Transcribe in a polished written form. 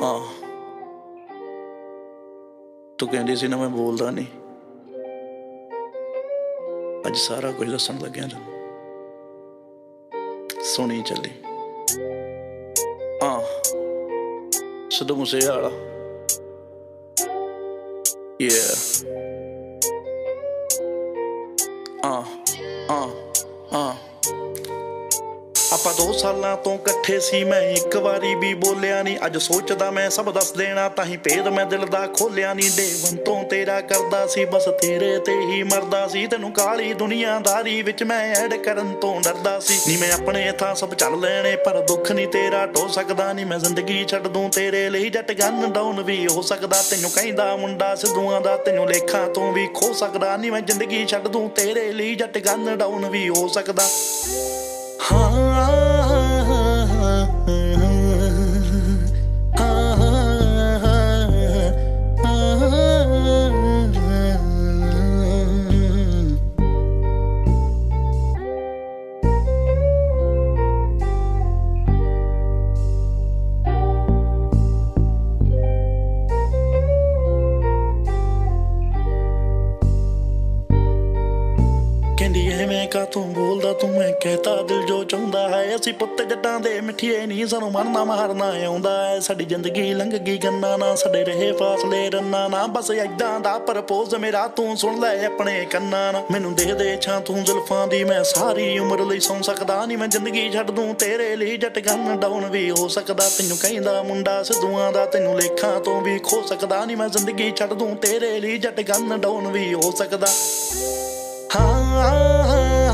ਹਾਂ ਤੂੰ ਕਹਿੰਦੀ ਸੀ ਨਾ ਮੈਂ ਬੋਲਦਾ ਨਹੀਂ, ਅੱਜ ਸਾਰਾ ਕੁਝ ਦੱਸਣ ਲੱਗਿਆ ਤੈਨੂੰ, ਸੁਣੀ ਚੱਲੀ। ਸਿੱਧੂ ਮੂਸੇਵਾਲਾ ਆਪਾਂ 2 ਸਾਲਾਂ ਤੋਂ ਇਕੱਠੇ ਸੀ, ਮੈਂ ਇੱਕ ਵਾਰੀ ਵੀ ਬੋਲਿਆ ਨਹੀਂ। ਅੱਜ ਸੋਚਦਾ ਮੈਂ ਸਭ ਦੱਸ ਦੇਣਾ, ਤਾਂ ਹੀ ਭੇਦ ਮੈਂ ਦਿਲ ਦਾ ਖੋਲਿਆ ਨਹੀਂ। ਡੇਵਨ ਤੋਂ ਤੇਰਾ ਕਰਦਾ ਸੀ, ਬਸ ਤੇਰੇ ਤੇ ਹੀ ਮਰਦਾ ਸੀ। ਤੈਨੂੰ ਕਾਲੀ ਦੁਨੀਆਦਾਰੀ ਵਿੱਚ ਮੈਂ ਐਡ ਕਰਨ ਤੋਂ ਡਰਦਾ ਸੀ। ਨੀ ਮੈਂ ਆਪਣੇ ਥਾਂ ਸਭ ਚੱਲ ਲੈਣੇ, ਪਰ ਦੁੱਖ ਨਹੀਂ ਤੇਰਾ ਢੋ ਸਕਦਾ। ਨੀ ਮੈਂ ਜ਼ਿੰਦਗੀ ਛੱਡ ਦੂੰ ਤੇਰੇ ਲਈ, ਜੱਟ ਗਨ ਡਾਊਨ ਵੀ ਹੋ ਸਕਦਾ। ਤੈਨੂੰ ਕਹਿੰਦਾ ਮੁੰਡਾ ਸਿੱਧੂਆਂ ਦਾ, ਤੈਨੂੰ ਲੇਖਾਂ ਤੋਂ ਵੀ ਖੋ ਸਕਦਾ। ਨੀ ਮੈਂ ਜ਼ਿੰਦਗੀ ਛੱਡ ਦੂੰ ਤੇਰੇ ਲਈ, ਜੱਟ ਗਨ ਡਾਊਨ ਵੀ ਹੋ ਸਕਦਾ। ਕਹਿੰਦੀ ਐਵੇਂ ਕਾ ਤੂੰ ਬੋਲਦਾ ਤੂੰ, ਮੈਂ ਕਹਿਤਾ ਦਿਲ ਜੋ ਚਾਹੁੰਦਾ ਹੈ। ਅਸੀਂ ਪੁੱਤ ਜੱਟਾਂ ਦੇ ਮਿੱਠੀਏ ਨਹੀਂ, ਸਾਨੂੰ ਮਰਨਾ ਮਾਰਨਾ ਆਉਂਦਾ ਹੈ। ਸਾਡੀ ਜ਼ਿੰਦਗੀ ਲੰਘ ਗਈ ਗੰਨਾ ਨਾ, ਸਾਡੇ ਰਹੇ ਫਾਸਲੇ ਰੰਨਾ ਨਾ। ਬਸ ਏਦਾਂ ਦਾ ਪ੍ਰਪੋਜ਼ ਮੇਰਾ ਤੂੰ ਸੁਣ ਲੈ ਆਪਣੇ ਕੰਨਾਂ ਨਾ। ਮੈਨੂੰ ਦੇ ਦੇ ਛਾਂ ਤੂੰ ਜ਼ੁਲਫਾਂ ਦੀ, ਮੈਂ ਸਾਰੀ ਉਮਰ ਲਈ ਸੌਂ ਸਕਦਾ। ਨਹੀਂ ਮੈਂ ਜ਼ਿੰਦਗੀ ਛੱਡ ਦੂੰ ਤੇਰੇ ਲਈ, ਜੱਟ ਗਨ ਡਾਊਨ ਵੀ ਹੋ ਸਕਦਾ। ਤੈਨੂੰ ਕਹਿੰਦਾ ਮੁੰਡਾ ਸਿੱਧੂਆਂ ਦਾ, ਤੈਨੂੰ ਲੇਖਾਂ ਤੋਂ ਵੀ ਖੋ ਸਕਦਾ। ਨਹੀਂ ਮੈਂ ਜ਼ਿੰਦਗੀ ਛੱਡ ਦੂੰ ਤੇਰੇ ਲਈ, ਜੱਟ ਗਨ ਡਾਊਨ ਵੀ ਹੋ ਸਕਦਾ।